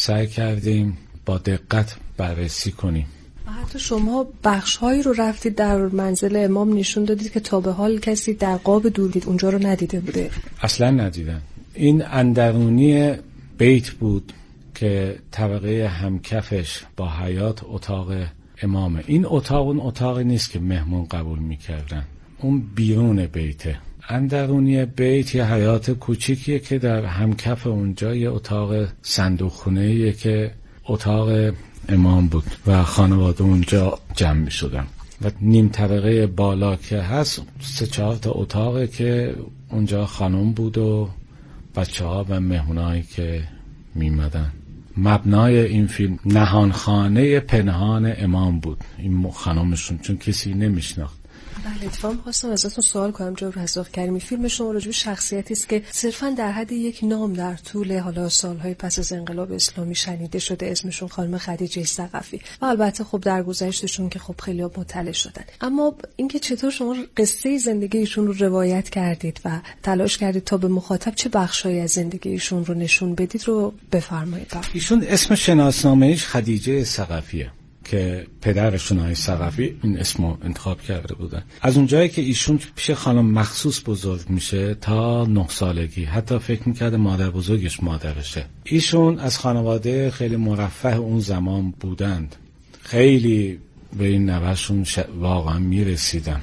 سعی کردیم با دقت بررسی کنیم. حتی شما بخش‌هایی رو رفتید در منزل امام نشون دادید که تا به حال کسی در قاب دور دید اونجا رو ندیده بوده. اصلا ندیدن. این اندرونی بیت بود که طبقه همکفش با حیاط اتاق امامه. این اتاق اون اتاقی نیست که مهمون قبول میکردن، اون بیرون بیته. اندرونی بیت یه حیاط کوچیکیه که در همکف اونجا یه اتاق صندوقخونه‌ایه که اتاق امام بود و خانواده اونجا جمع می شدن و نیم طبقه بالا که هست 3-4 تا اتاقه که اونجا خانم بود و بچه ها و مهمونایی که می مدن. مبنای این فیلم نهانخانه پنهان امام بود، این خانمشون، چون کسی نمیشناخت. بله، اتفاقا خواستم ازتون سوال کنم جناب رضا کریمی، فیلم شما راجع به شخصیتی است که صرفاً در حد یک نام در طول حالا سالهای پس از انقلاب اسلامی شنیده شده، اسمشون خانم خدیجه ثقفی و البته خب در گذشتشون که خب خیلی مطلع شدن. اما اینکه چطور شما قصه زندگی ایشون رو روایت کردید و تلاش کردید تا به مخاطب چه بخشایی از زندگی ایشون رو نشون بدید رو بفرمایید. ایشون اسم شناسنامه‌اش خدیجه ثقفیه که پدرشون های ثقفی این اسمو انتخاب کرده بودن. از اونجایی که ایشون پیش خانم مخصوص بزرگ میشه تا 9 سالگی حتی فکر میکرده مادر بزرگش مادرشه. ایشون از خانواده خیلی مرفه اون زمان بودند، خیلی به این نوهشون واقعا میرسیدن.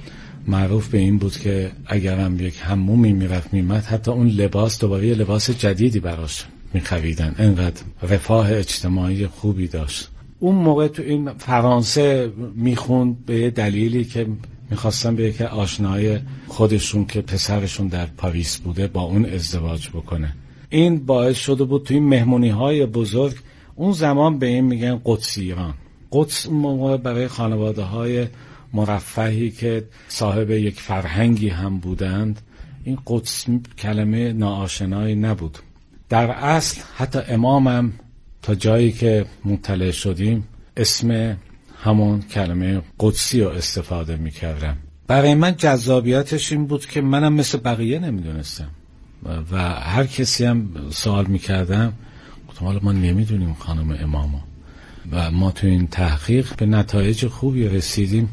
معروف به این بود که اگرم یک حمومی میرفت میمد حتی اون لباس دوباره یه لباس جدیدی براش میخریدن، انقدر رفاه اجتماعی خوبی داشت. اون موقع تو این فرانسه میخوند به دلیلی که میخواستن به یک آشنای خودشون که پسرشون در پاریس بوده با اون ازدواج بکنه. این باعث شده بود تو این مهمونی های بزرگ، اون زمان به این میگن قدسی ایران. قدس موقع برای خانواده های مرفهی که صاحب یک فرهنگی هم بودند، این قدس کلمه ناآشنایی نبود. در اصل حتی امامم تا جایی که مطلع شدیم اسم همون کلمه قدسی رو استفاده میکردم. برای من جذابیتش این بود که منم مثل بقیه نمیدونستم و هر کسی هم سوال میکردم گفتم حالا ما نمیدونیم خانم امامو و ما تو این تحقیق به نتایج خوبی رسیدیم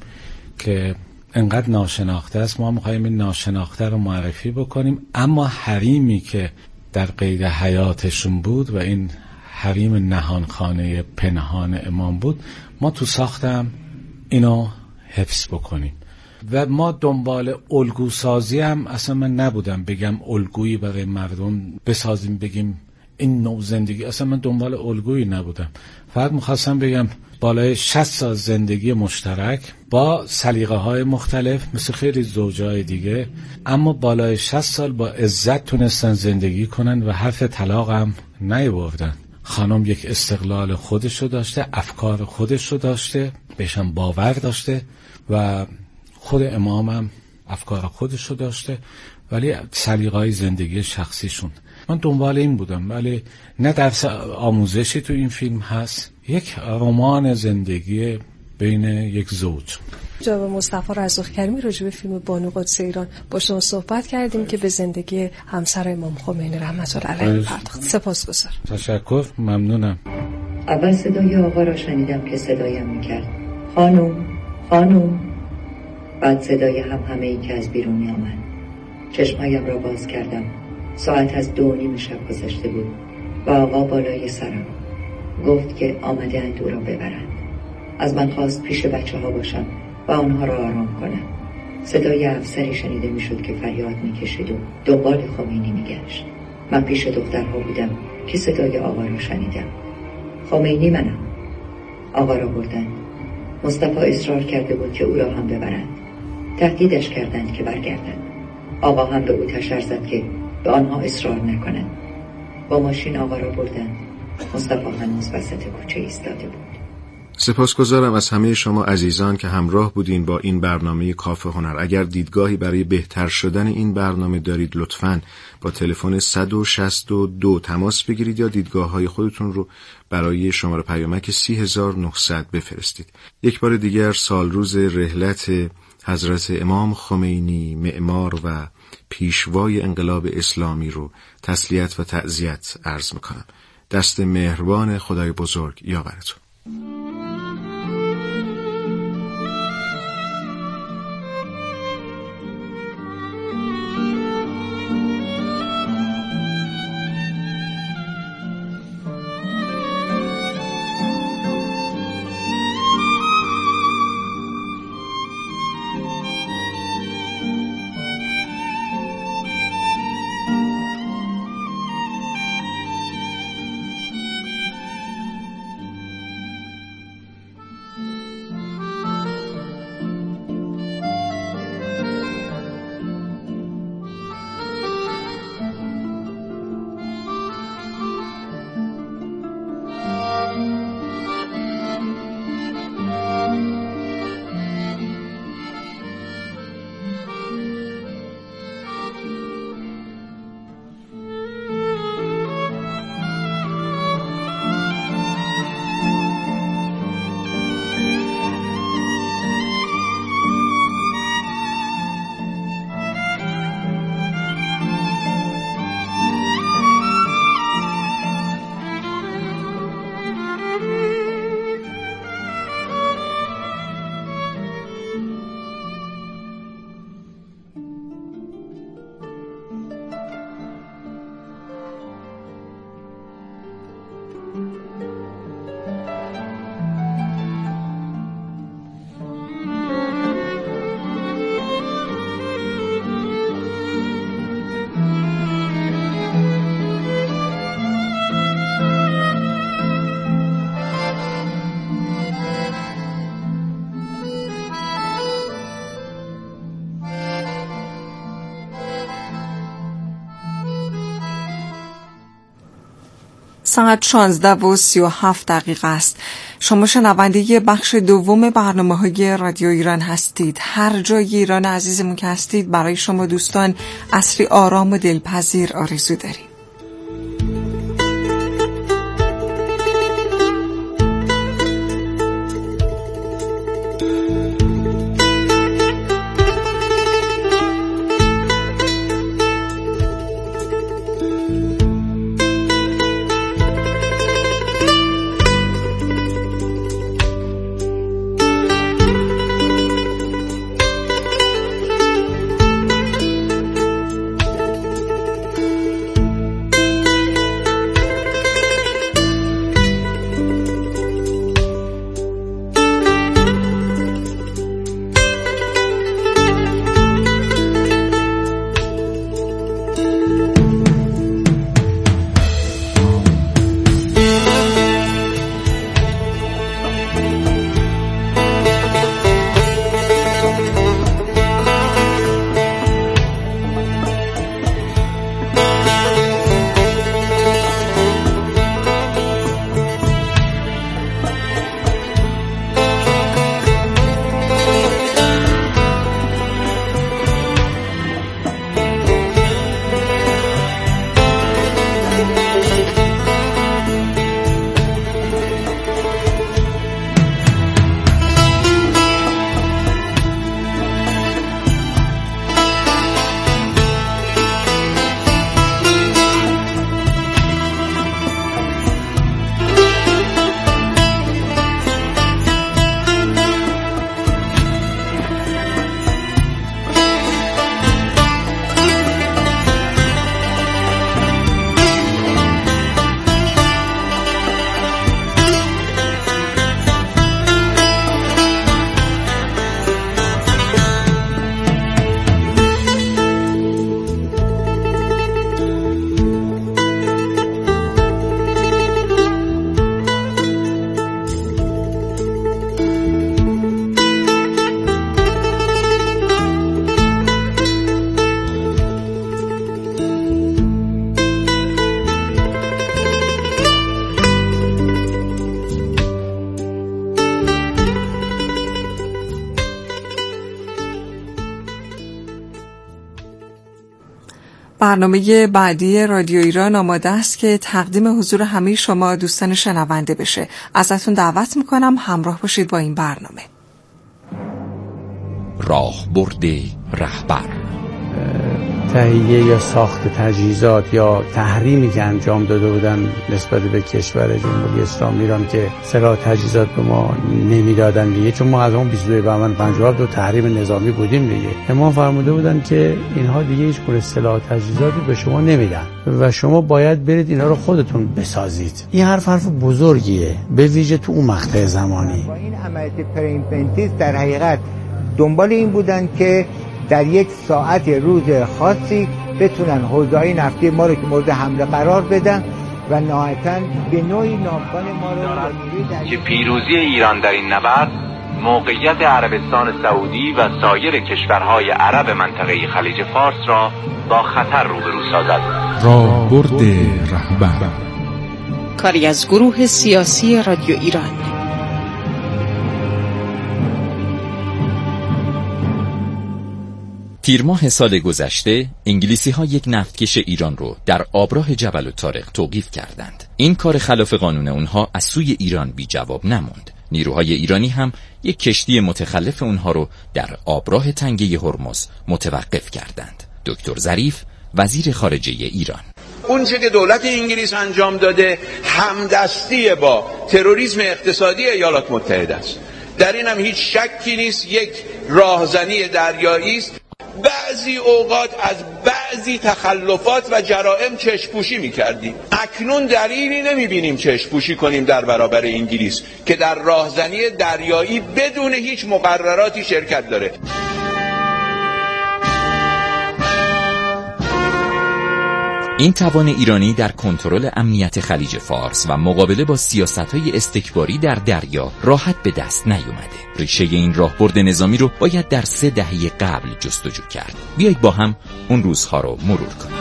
که انقدر ناشناخته است. ما میخواییم این ناشناخته رو معرفی بکنیم، اما حریمی که در قید حیاتشون بود و این حریم نهانخانه پنهان امام بود، ما تو ساختم اینو حفظ بکنیم. و ما دنبال الگوسازی هم اصلا من نبودم بگم الگویی برای مردم بسازیم بگیم این نوع زندگی، اصلا من دنبال الگویی نبودم. فقط میخواستم بگم بالای 60 سال زندگی مشترک با سلیقه‌های مختلف مثل خیلی زوجای دیگه، اما بالای 60 سال با عزت تونستن زندگی کنن و حرف طلاق هم نیاوردن. خانم یک استقلال خودشو داشته، افکار خودشو داشته، بهشم باور داشته و خود امامم افکار خودشو داشته، ولی سلیقه‌های زندگی شخصیشون. من دنبال این بودم، ولی نه درس آموزشی تو این فیلم هست، یک رمان زندگی بین یک زوج. جناب مصطفی رضا کریمی راجع به فیلم بانو قدس ایران با شما صحبت کردیم که به زندگی همسر امام خمینی رحمت الله علیه پرداخت. سپاسگزارم. تشکر، ممنونم. اول صدای آقا را شنیدم که صدایم میکرد خانم خانم، بعد صدای همهمه‌ای که از بیرون میآمد. چشمایم را باز کردم. ساعت از 2:30 شب گذشته بود و آقا بالای سرم گفت که آمده اند او را ببرند. از من خواست پیش بچه ها باشم و آنها را آرام کنم. صدای افسری شنیده میشد که فریاد میکشید و دنبال خمینی میگشت. من پیش دخترها بودم که صدای آقا را شنیدم. خمینی منم. آقا را بردند. مصطفی اصرار کرده بود که او را هم ببرند. تهدیدش کردند که برگردند. آقا هم به او تشر زد که به آنها اصرار نکنند. با ماشین آقا را بردند. مصطفی هنوز وسط کوچه ایستاده بود. سپاسگزارم از همه شما عزیزان که همراه بودین با این برنامه کافه هنر. اگر دیدگاهی برای بهتر شدن این برنامه دارید لطفاً با تلفن 162 تماس بگیرید یا دیدگاه‌های خودتون رو برای شماره پیامک 30900 بفرستید. یک بار دیگر سال روز رحلت حضرت امام خمینی معمار و پیشوای انقلاب اسلامی رو تسلیت و تعزیت عرض میکنم. دست مهربان خدای بزرگ یاورتون. ساعت 16:37 است. شما شنونده بخش دوم برنامه‌های رادیو ایران هستید. هر جای ایران عزیزمون که هستید برای شما دوستان عصری آرام و دلپذیر آرزو داریم. برنامه بعدی رادیو ایران آماده است که تقدیم حضور همه شما دوستان شنونده بشه. ازتون دعوت میکنم همراه باشید با این برنامه. راهبرد رهبر. تهیه یا ساخت تجهیزات یا تحریمی که انجام داده بودن نسبت به کشور جمهوری اسلامی ایران که سلاح تجهیزات به ما نمیدادن دیگه، چون ما از اون 22 بهمن 57 تحریم نظامی بودیم دیگه. ما فرموده بودن که اینها دیگه هیچ گونه سلاح تجهیزاتی به شما نمیدن و شما باید برید اینا رو خودتون بسازید. این حرف بزرگیه، به ویژه تو اون مقطع زمانی. با این عملیات پرایمپنتیس در حقیقت دنبال این بودن که در یک ساعت روز خاصی بتونن حوزه‌های نفتی ما رو که مورد حمله قرار بدن و نهایتاً به نوعی ناوگان ما رو که پیروزی ایران در این نبرد موقعیت عربستان سعودی و سایر کشورهای عرب منطقه خلیج فارس را با خطر روبرو سازد. راهبرد رهبر، کاری از گروه سیاسی رادیو ایران. تیر ماه سال گذشته انگلیسی‌ها یک نفتکش ایران رو در آبراه جبل الطارق توقیف کردند. این کار خلاف قانون اونها از سوی ایران بی جواب نموند. نیروهای ایرانی هم یک کشتی متخلف اونها رو در آبراه تنگه هرمز متوقف کردند. دکتر ظریف، وزیر خارجه ایران: اون چه که دولت انگلیس انجام داده همدستی با تروریسم اقتصادی ایالات متحده است. در این هم هیچ شکی نیست، یک راهزنی دریایی است. بعضی اوقات از بعضی تخلفات و جرائم چشم‌پوشی می‌کردیم. اکنون دلیلی نمی‌بینیم چشم‌پوشی کنیم در برابر انگلیس که در راهزنی دریایی بدون هیچ مقرراتی شرکت داره. این توان ایرانی در کنترل امنیت خلیج فارس و مقابله با سیاست‌های استکباری در دریا راحت به دست نیومده. ریشه این راهبرد نظامی رو باید در 3 دهه قبل جستجو کرد. بیایید با هم اون روزها رو مرور کنیم.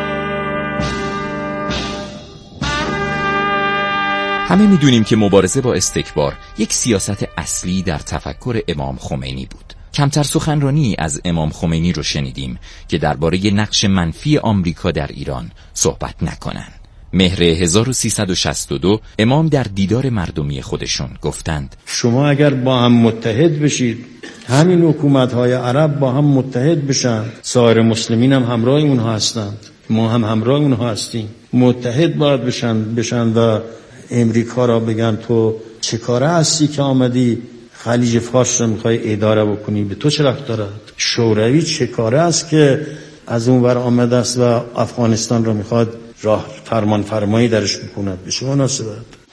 همه میدونیم که مبارزه با استکبار یک سیاست اصلی در تفکر امام خمینی بود. کمتر سخنرانی از امام خمینی رو شنیدیم که درباره نقش منفی آمریکا در ایران صحبت نکنن. مهر 1362 امام در دیدار مردمی خودشون گفتند: شما اگر با هم متحد بشید، همین حکومت‌های عرب با هم متحد بشن، سایر مسلمین هم همراه اونها هستند، ما هم همراه اونها هستیم، متحد باید بشن و امریکا را بگن تو چه کاره هستی که آمدی خلیج فارس رو میخوای اداره بکنی، به تو چه ربط دارد؟ شوروی چه کاره است که از اون ور آمده است و افغانستان رو میخواد راه فرمان فرمایی درش بکند؟ به شما مناسبت.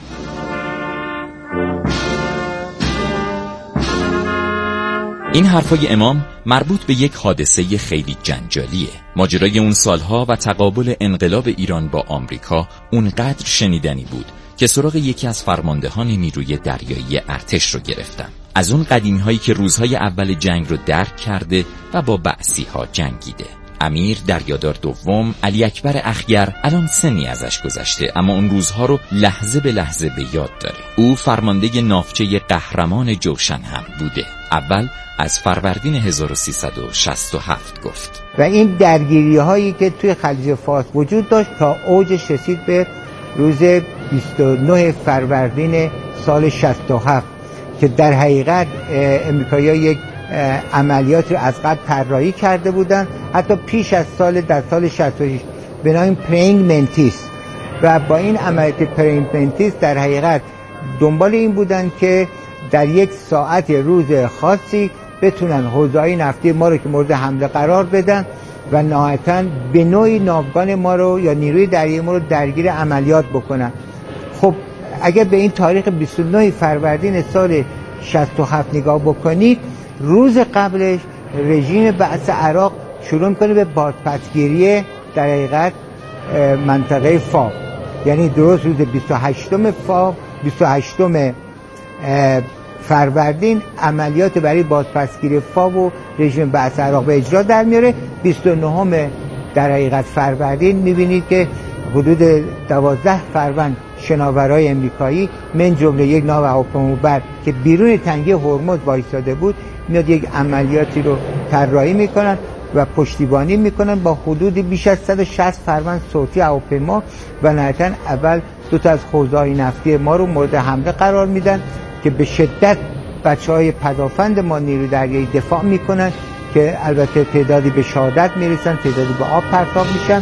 این حرفای امام مربوط به یک حادثه خیلی جنجالیه. ماجرای اون سالها و تقابل انقلاب ایران با آمریکا اونقدر شنیدنی بود که سراغ یکی از فرماندهان نیروی دریایی ارتش رو گرفتم. از اون قدیمی هایی که روزهای اول جنگ رو درک کرده و با بعثی ها جنگیده. امیر دریادار دوم علی اکبر اخگر الان سنی ازش گذشته، اما اون روزها رو لحظه به لحظه به یاد داره. او فرمانده ناوچه قهرمان جوشن هم بوده. اول از فروردین 1367 گفت و این درگیری هایی که توی خلیج فارس وجود داشت تا اوجش رسید به روز 29 فروردین سال 67 که در حقیقت امریکایی‌ها یک عملیات رو از قبل طراحی کرده بودن، حتی پیش از در سال 66 به نام پرینگ منتیس، و با این عملیات پرینگ منتیس در حقیقت دنبال این بودن که در یک ساعت روز خاصی بتونن حوزه‌های نفتی ما رو که مورد حمله قرار بدن و نهایتاً به نوعی ناوگان ما رو یا نیروی دریایی ما رو درگیر عملیات بکنن. خب اگر به این تاریخ 29 فروردین سال 67 نگاه بکنید، روز قبلش رژیم بعث عراق شروع میکنه به بازپسگیری در حقیقت منطقه فاو، یعنی درست روز 28 فروردین عملیات برای بازپسگیری فاو و رژیم بعث عراق به اجرا در میاره. 29 در حقیقت فروردین میبینید که حدود 12 فروند شناورای امریکایی من جمله یک ناو هواپیمابر که بیرون تنگه هرمز وایساده بود میاد یک عملیاتی رو طراحی میکنن و پشتیبانی میکنن با حدود بیش از 160 فروند صوتی هواپیما و نهایتاً اول 2 تا از حوزه‌های نفتی ما رو مورد حمله قرار میدن که به شدت بچهای پدافند ما نیروی دریایی دفاع میکنن که البته تعدادی به شهادت میرسن، تعدادی به آب پرتاب میشن.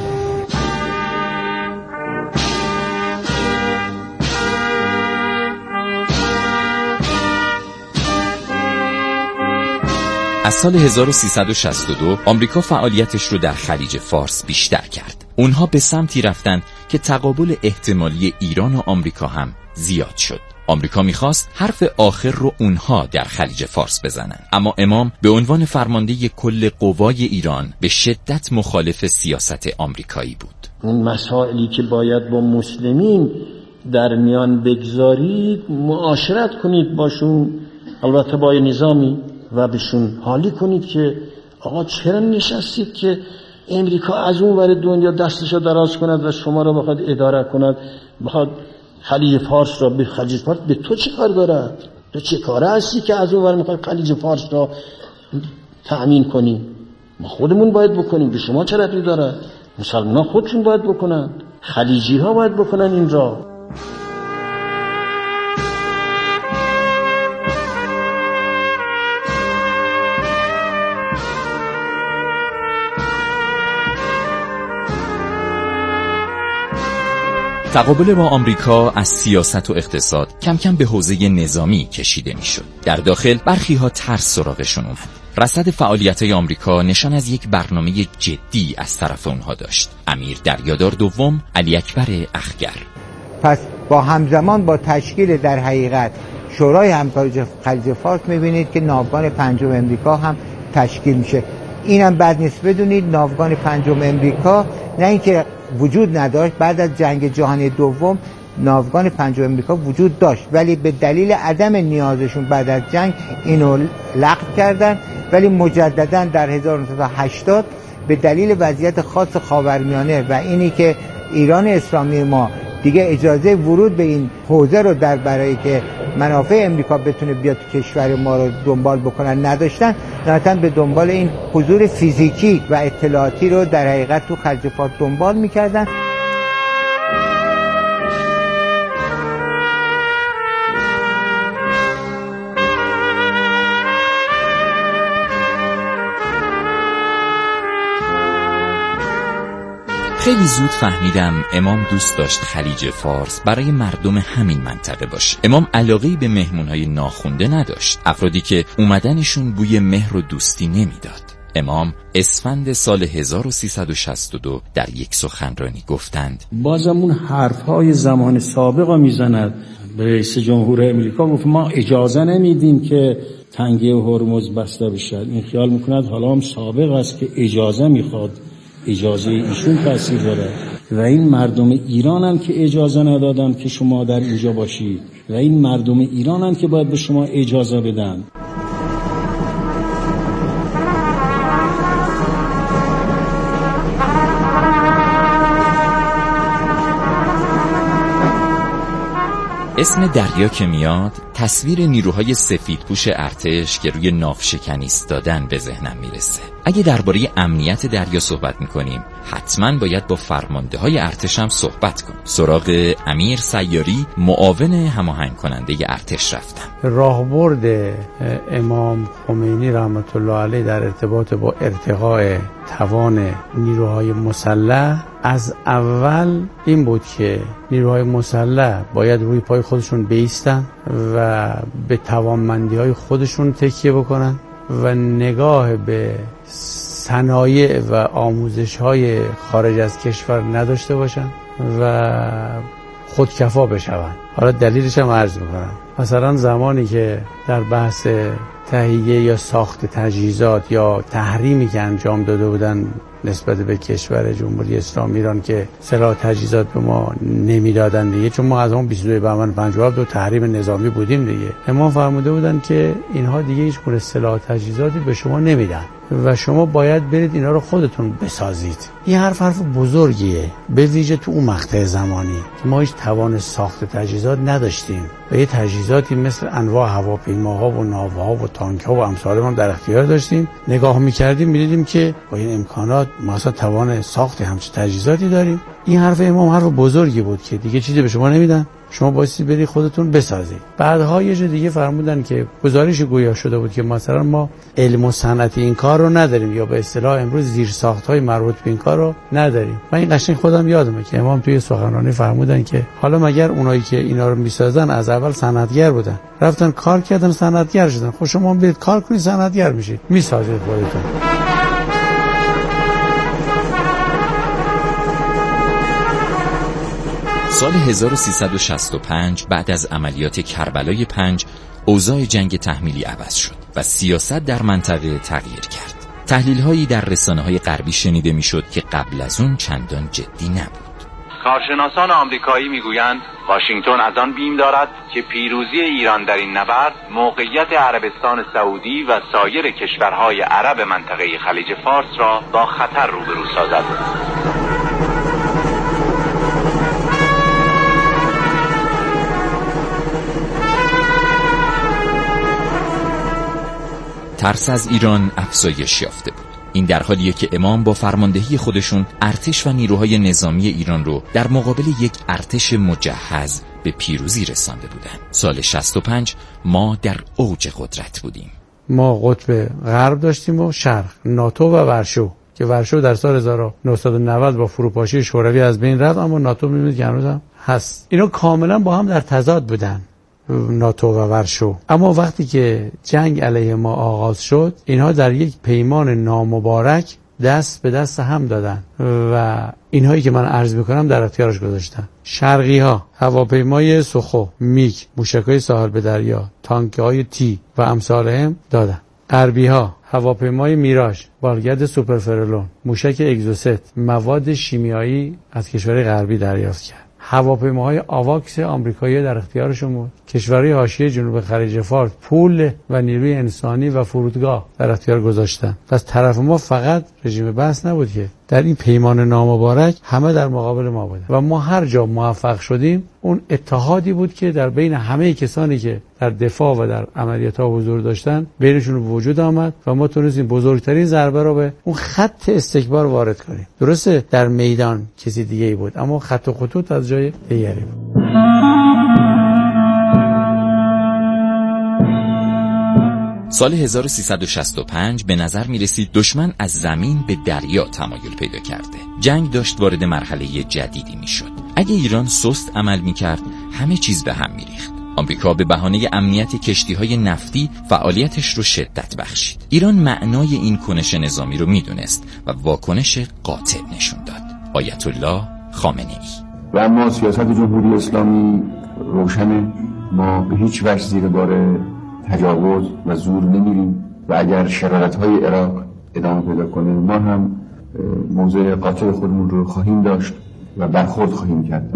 از سال 1362 آمریکا فعالیتش رو در خلیج فارس بیشتر کرد. اونها به سمتی رفتن که تقابل احتمالی ایران و آمریکا هم زیاد شد. آمریکا میخواست حرف آخر رو اونها در خلیج فارس بزنن، اما امام به عنوان فرمانده کل قوای ایران به شدت مخالف سیاست آمریکایی بود. اون مسائلی که باید با مسلمین در میان بگذارید معاشرت کنید باشون، البته با نظامی، و بهشون حالی کنید که آقا چرا نشستید که امریکا از اون ور دنیا دستشو دراز کند و شما را بخواد اداره کند، بخواد خلیج فارس را به خلیج فارس، به تو چه کار دارد؟ تو چه کاره هستی که از اون ور میخواد خلیج فارس را تأمین کنی؟ ما خودمون باید بکنیم، به شما چه ربطی دارد؟ مسلمان خودشون باید بکنن، خلیجی ها باید بکنن این را. تقابل با آمریکا از سیاست و اقتصاد کم کم به حوزه نظامی کشیده میشد. در داخل برخی ها ترس سراغشون اومد. رصد فعالیت‌های آمریکا نشان از یک برنامه جدی از طرف اونها داشت. امیر دریادار دوم علی اکبر اخگر. پس با همزمان با تشکیل در حقیقت شورای همکاری خلیج فارس می‌بینید که ناوگان پنجم امریکا هم تشکیل میشه. اینم بد نیست بدونید ناوگان پنجم امریکا نه اینکه وجود نداشت، بعد از جنگ جهانی دوم ناوگان پنجم امریکا وجود داشت، ولی به دلیل عدم نیازشون بعد از جنگ اینو لغو کردن، ولی مجددا در 1980 به دلیل وضعیت خاص خاورمیانه و اینی که ایران اسلامی ما دیگه اجازه ورود به این حوزه رو در برای که منافع امریکا بتونه بیاد تو کشور ما رو دنبال بکنن نداشتن، نهایتاً به دنبال این حضور فیزیکی و اطلاعاتی رو در حقیقت تو خلیج فارس دنبال میکردن. خیلی زود فهمیدم امام دوست داشت خلیج فارس برای مردم همین منطقه باشه. امام علاقه‌ای به مهمونهای ناخونده نداشت، افرادی که اومدنشون بوی مهر و دوستی نمیداد. امام اسفند سال 1362 در یک سخنرانی گفتند: بازم اون حرفهای زمان سابق رو میزند. رئیس جمهور امریکا گفت ما اجازه نمیدیم که تنگه هرمز بسته بشه. این خیال میکند حالا هم سابق است که اجازه میخواد، اجازه ایشون تأثیر داره. و این مردم ایرانن که اجازه ندادن که شما در اینجا باشید و این مردم ایرانن که باید به شما اجازه بدن. اسم دریا که میاد تصویر نیروهای سفیدپوش ارتش که روی ناوشکنی ایستادن به ذهنم میرسه. اگه درباره امنیت دریا صحبت میکنیم حتما باید با فرمانده‌های ارتش هم صحبت کنیم. سراغ امیر سیاری معاون هماهنگ کننده ارتش رفتم. راهبرد امام خمینی رحمت الله علیه در ارتباط با ارتقاء توان نیروهای مسلح از اول این بود که نیروهای مسلح باید روی پای خودشون بایستن و به توانمندی‌های خودشون تکیه بکنن و نگاه به صنایع و آموزش‌های خارج از کشور نداشته باشن و خودکفا بشون. حالا دلیلش هم عرض می‌کنم. مثلا زمانی که در بحث تهیه یا ساخت تجهیزات یا تحریمی که انجام داده بودن نسبت به کشور جمهوری اسلامی ایران که سلاح تجهیزات به ما نمیدادن دیگه، چون ما از اون 22 بهمن 57 تحریم نظامی بودیم دیگه، امام فرموده بودن که اینها دیگه هیچ گونه سلاح تجهیزاتی به شما نمیدن و شما باید برید اینا رو خودتون بسازید. این حرف بزرگیه، به ویژه تو اون مقطع زمانی که ما هیچ توان ساخت تجهیزات نداشتیم و یه تجهیزاتی مثل انواع هواپیماها و ناوها و تانک‌ها و امثال ما در اختیار داشتیم. نگاه می‌کردیم می‌دیدیم که با این امکانات ما اصلا توان ساخت همچین تجهیزاتی داریم. این حرف امام حرف بزرگی بود که دیگه چیزی به شما نمیدن شما بایستی بری خودتون بسازید. بعدها یه جا دیگه فرمودن که گزارش گویا شده بود که مثلا ما علم و صنعت این کار رو نداریم، یا به اصطلاح امروز زیرساخت‌های مربوط به این کار رو نداریم. من این قشنگ خودم یادمه که امام توی سخنرانی فرمودن که حالا مگر اونایی که اینا رو میسازن از اول صنعتگر بودن، رفتن کار کردن صنعتگر شدن، خب شما برید کار کنید صنعتگر میشید، میسازید خودتون. سال 1365 بعد از عملیات کربلای 5 اوضاع جنگ تحمیلی عوض شد و سیاست در منطقه تغییر کرد. تحلیل‌هایی در رسانه‌های غربی شنیده میشد که قبل از اون چندان جدی نبود. کارشناسان آمریکایی میگویند واشنگتن از آن بیم دارد که پیروزی ایران در این نبرد موقعیت عربستان سعودی و سایر کشورهای عرب منطقه خلیج فارس را با خطر روبرو سازد. ترس از ایران افزایش یافته بود. این در حالیه که امام با فرماندهی خودشون ارتش و نیروهای نظامی ایران رو در مقابل یک ارتش مجهز به پیروزی رسانده بودند. سال 65 ما در اوج قدرت بودیم. ما قطب غرب داشتیم و شرق، ناتو و ورشو، که ورشو در سال 1990 با فروپاشی شوروی از بین رفت، اما ناتو می‌بینید که هنوز هم هست. اینا کاملا با هم در تضاد بودن، ناتو و ورشو. اما وقتی که جنگ علیه ما آغاز شد، اینها در یک پیمان نامبارک دست به دست هم دادن و اینهایی که من عرض میکنم در اختیارش گذاشتن. شرقی ها هواپیمای سخو، میگ، موشک‌های ساحل به دریا، تانک‌های تی و امثالهم دادن. غربی ها هواپیمای میراژ، بالگرد سوپرفرلون، موشک اگزوست، مواد شیمیایی از کشورهای غربی دریافت کرد. هواپیماهای آواکس آمریکایی در اختیارشون بود. کشورهای حاشیه جنوب خلیج فارس پول و نیروی انسانی و فرودگاه در اختیار گذاشتن. پس طرف ما فقط رژیم بحث نبود که در این پیمان نامبارک همه در مقابل ما بودن و ما هر جا موفق شدیم اون اتحادی بود که در بین همه کسانی که در دفاع و در عملیات ها حضور داشتن بینشون وجود آمد و ما تونستیم بزرگترین ضربه رو به اون خط استکبار وارد کنیم. درسته در میدان کسی دیگه ای بود، اما خط و خطوط از جای دیگری بود. سال 1365 به نظر می رسید دشمن از زمین به دریا تمایل پیدا کرده. جنگ داشت وارد مرحله جدیدی می شد. اگه ایران سست عمل می کرد همه چیز به هم می ریخت. آمریکا به بهانه امنیت کشتی‌های نفتی فعالیتش رو شدت بخشید. ایران معنای این کنش نظامی رو می دونست و واکنش قاطع نشون داد. آیت الله خامنه‌ای. و اما سیاست جمهوری اسلامی روشنه، ما به هیچ وجه زیر بار تجاوز و زور نمیریم و اگر شرارت‌های عراق ادامه پیدا کنه ما هم موضع قاطع خودمون رو خواهیم داشت و برخورد خواهیم کرد.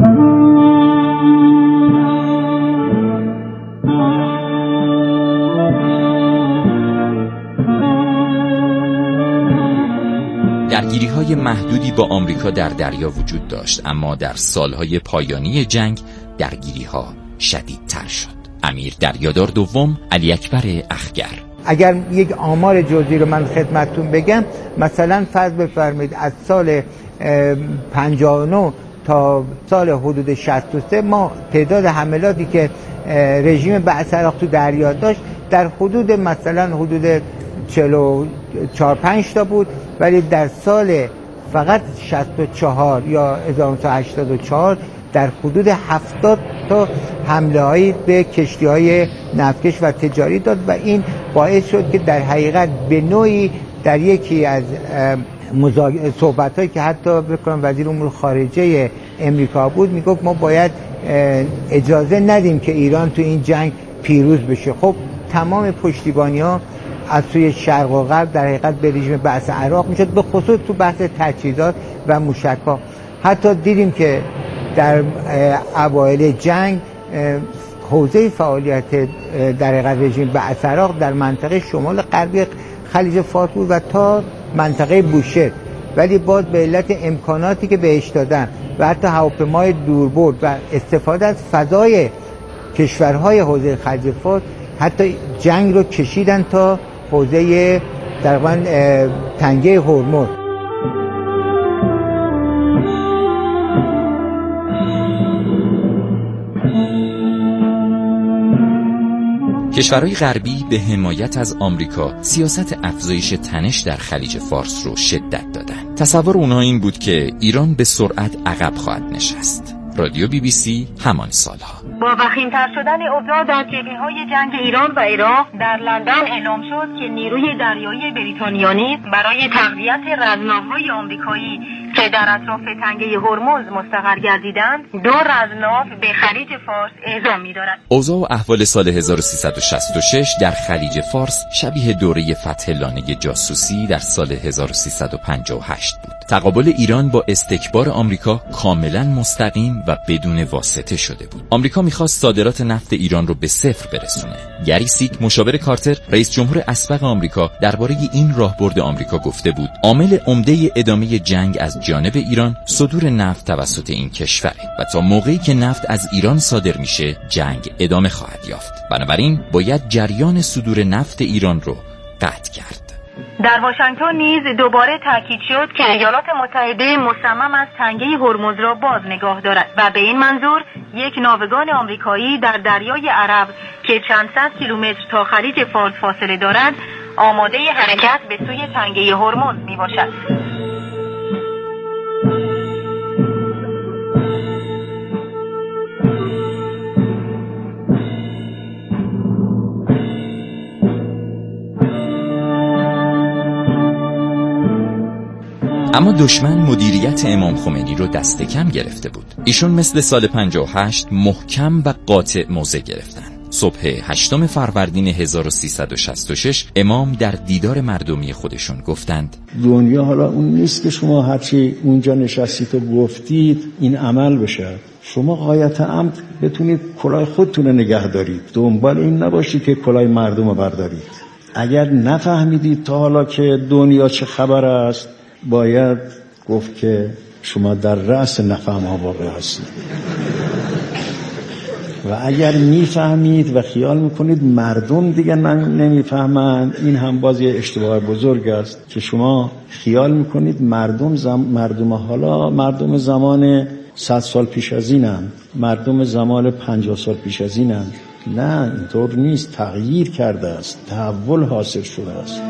درگیری‌های محدودی با آمریکا در دریا وجود داشت، اما در سالهای پایانی جنگ درگیری‌ها شدیدتر شد. امیر دریادار دوم علی اکبر اخگر: اگر یک آمار جزئی رو من خدمتتون بگم، مثلا فرض بفرمایید از سال 59 تا سال حدود 63 ما تعداد حملاتی که رژیم بعث عراق تو دریا داشت در حدود مثلا حدود 44-5 تا بود، ولی در سال فقط 64 یا 1984 در حدود 70 تا حمله‌ای به کشتی‌های نفتکش و تجاری داد و این باعث شد که در حقیقت به نوعی در یکی از صحبت‌هایی که حتی بکنم وزیر امور خارجه امریکا بود میگفت ما باید اجازه ندیم که ایران تو این جنگ پیروز بشه. خب تمام پشتیبانی‌ها از سوی شرق و غرب در حقیقت به رژیم بعث عراق میشد، به خصوص تو بحث تجهیزات و موشک‌ها. حتی دیدیم که در اوایل جنگ حوزه فعالیت در حقیقت رژیم بعث عراق در منطقه شمال غربی خلیج فارس بود و تا منطقه بوشهر، ولی باز به علت امکاناتی که بهش دادن و حتی هواپیمای دوربرد و استفاده از فضای کشورهای حوزه خلیج فارس حتی جنگ رو کشیدن تا حوزه در واقع تنگه هرمز. کشورهای غربی به حمایت از آمریکا سیاست افزایش تنش در خلیج فارس رو شدت دادن. تصور اونها این بود که ایران به سرعت عقب خواهد نشست. رادیو BBC همان سالها. با وخیم‌تر شدن اوضاع در جبهه‌های جنگ ایران و عراق در لندن اعلام شد که نیروی دریایی بریتانیا نیز برای تقویت رزمناوهای آمریکایی که در اطراف تنگه هرمز مستقر گردیدند 2 رزمناو به خلیج فارس اعزام می‌دارد. اوضاع و احوال سال 1366 در خلیج فارس شبیه دوره فتح لانه جاسوسی در سال 1358 بود. تقابل ایران با استکبار آمریکا کاملا مستقیم و بدون واسطه شده بود. آمریکا می‌خواست صادرات نفت ایران رو به صفر برسونه. گری سیک مشاور کارتر رئیس جمهور اسبق آمریکا درباره این راهبرد آمریکا گفته بود عامل عمده ادامه جنگ از جانب ایران صدور نفت توسط این کشوره و تا موقعی که نفت از ایران صادر میشه جنگ ادامه خواهد یافت. بنابراین باید جریان صدور نفت ایران رو قطع کرد. در واشنگتن نیز دوباره تاکید شد که ایالات متحده مصمم است تنگه هرمز را باز نگاه دارد و به این منظور یک ناوگان آمریکایی در دریای عرب که چند صد کیلومتر تا خلیج فارس فاصله دارد آماده حرکت به سوی تنگه هرمز می باشد. اما دشمن مدیریت امام خمینی رو دست کم گرفته بود. ایشون مثل سال 58 محکم و قاطع موضع گرفتن. صبح 8 فروردین 1366 امام در دیدار مردمی خودشون گفتند دنیا حالا اون نیست که شما هرچی اونجا نشستید و گفتید این عمل بشه. شما غایت امر بتونید کلاه خودتون رو نگه دارید، دنبال این نباشید که کلاه مردم رو بردارید. اگر نفهمیدید تا حالا که دنیا چه خبر است باید گفت که شما در رأس نفهم ها واقع هستید و اگر میفهمید و خیال میکنید مردم دیگه نمیفهمند این هم باز یه اشتباه بزرگ است که شما خیال میکنید مردم حالا مردم زمان 100 سال پیش از اینند، مردم زمان 50 سال پیش از اینند. نه اینطور نیست، تغییر کرده است، تحول حاصل شده است.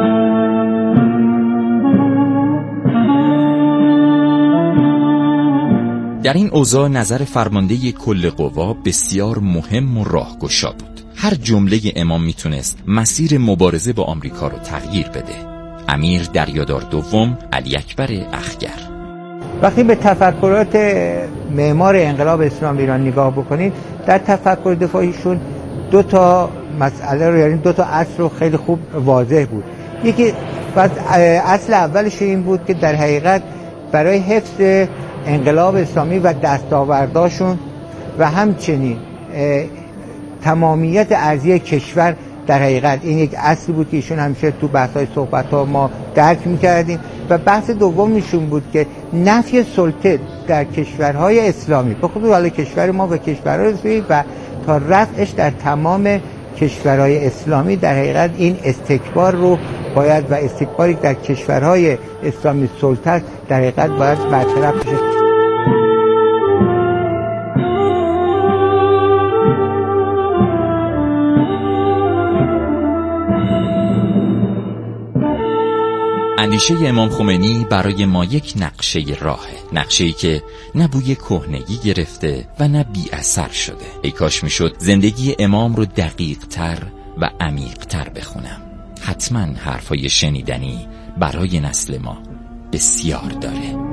در این اوضاع نظر فرمانده کل قوا بسیار مهم و راهگشا بود. هر جمله امام میتونست مسیر مبارزه با آمریکا رو تغییر بده. امیر دریادار دوم علی اکبر اخگر. وقتی به تفکرات معمار انقلاب اسلام ایران نگاه بکنید، در تفکر دفاعیشون 2 تا مسئله رو، یعنی 2 تا اصل رو خیلی خوب واضح بود. یکی اصل اولش این بود که در حقیقت برای حفظ انقلاب اسلامی و دستاورداشون و همچنین تمامیت ارضی کشور، در حقیقت این یک اصلی بود که ایشون همیشه تو بحث‌های صحبت‌ها ما درک می‌کردیم. و بحث دومیشون بود که نفی سلطه در کشورهای اسلامی، به خصوص حالا کشور ما و کشورهای اسلامی، و تا رفعش در تمام کشورهای اسلامی. در حقیقت این استکبار رو باید، و استکباری در کشورهای اسلامی سلطه در حقیقت باید برطرف بشه. اندیشه امام خمینی برای ما یک نقشه راهه، نقشه‌ای که نه بوی کهنگی گرفته و نه بی اثر شده. ای کاش میشد زندگی امام رو دقیق تر و عمیق تر بخونم. حتما حرفای شنیدنی برای نسل ما بسیار داره.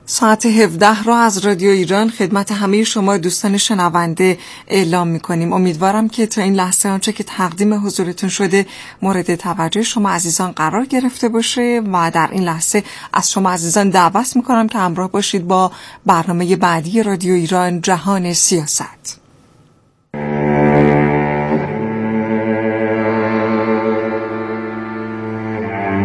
ساعت 17 را از رادیو ایران خدمت همه شما دوستان شنونده اعلام می‌کنیم. امیدوارم که تا این لحظه آنچه که تقدیم حضورتون شده مورد توجه شما عزیزان قرار گرفته باشه و در این لحظه از شما عزیزان دعوت می‌کنم که همراه باشید با برنامه بعدی رادیو ایران جهان سیاست.